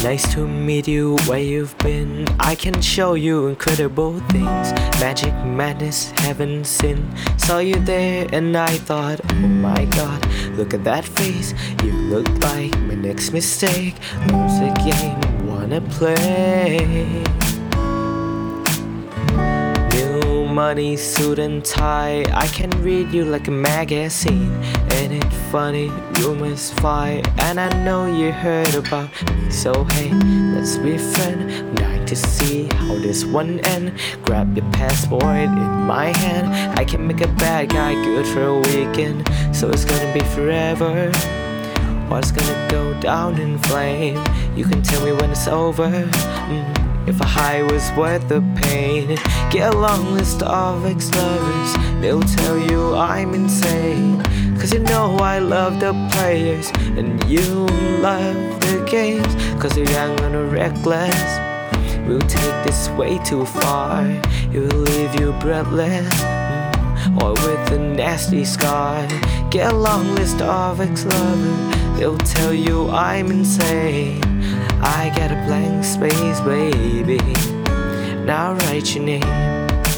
Nice to meet you, where you've been. I can show you incredible things. Magic, madness, heaven, sin. Saw you there and I thought, oh my god, look at that face. You look like my next mistake. Love's a game, wanna play. New money, suit and tie. I can read you like a magazine. Ain't it funny, rumors fly. And I know you heard about me, so hey, let's be friends. I'm dying to see how this one end. Grab your passport in my hand. I can make a bad guy good for a weekend. So it's gonna be forever, or it's gonna go down in flame. You can tell me when it's over, if a high was worth the pain. Get a long list of ex-lovers, they'll tell you I'm insane. Cause you know I love the players, and you love the games. Cause you're young and reckless. We'll take this way too far. It will leave you breathless, or with a nasty scar. Get a long list of ex-lovers, they'll tell you I'm insane. I got a blank space, baby. Now write your name.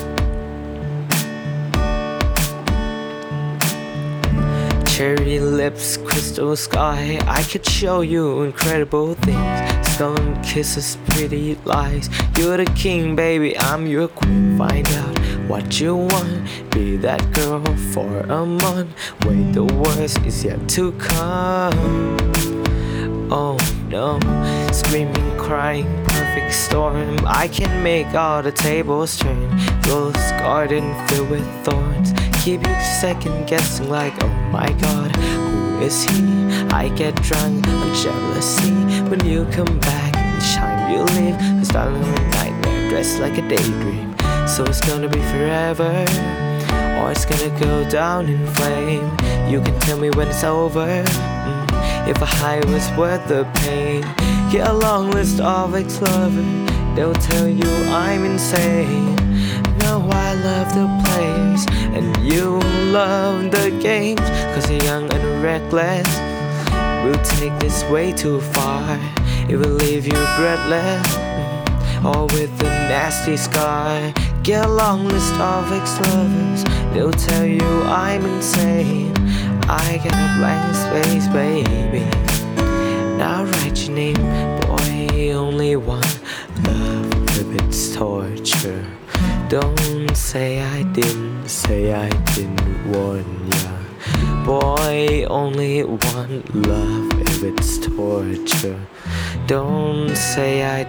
Cherry lips, crystal sky. I could show you incredible things. Stone kisses, pretty lies. You're the king, baby, I'm your queen. Find out what you want. Be that girl for a month. Wait, the worst is yet to come. Oh no, screaming, crying, perfect storm. I can make all the tables turn. Rose garden filled with thorns. Keep you second guessing like, oh my god, who is he? I get drunk on jealousy when you come back each time you leave. I start a nightmare dressed like a daydream. So it's gonna be forever, or it's gonna go down in flame. You can tell me when it's over, if a high was worth the pain. Get a long list of ex-lovers, they'll tell you I'm insane. Know I love the players, and you love the games. Cause you're young and reckless. We'll take this way too far. It will leave you breathless, or with a nasty scar. Get a long list of ex-lovers, they'll tell you I'm insane. I got a blank space, baby. Now write your name. Boy, only one love if it's torture. Don't say I didn't warn ya. Boy, only one love if it's torture. Don't say I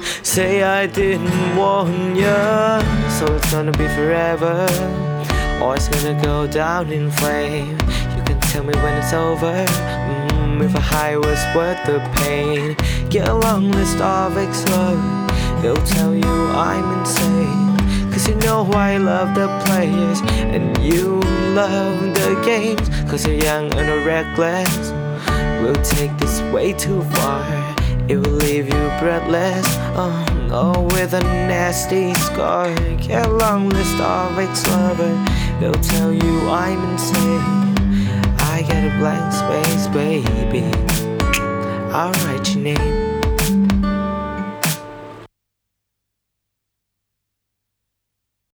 didn't warn ya. So it's gonna be forever, or it's gonna go down in flame. You can tell me when it's over, if a high was worth the pain. Get a long list of ex-lovers, they'll tell you I'm insane. Cause you know I love the players, and you love the games. Cause you're young and reckless. We'll take this way too far. It will leave you breathless, oh, with a nasty scar. Get a long list of ex-lovers, they'll tell you I'm insane. I got a blank space, baby. I'll write your name.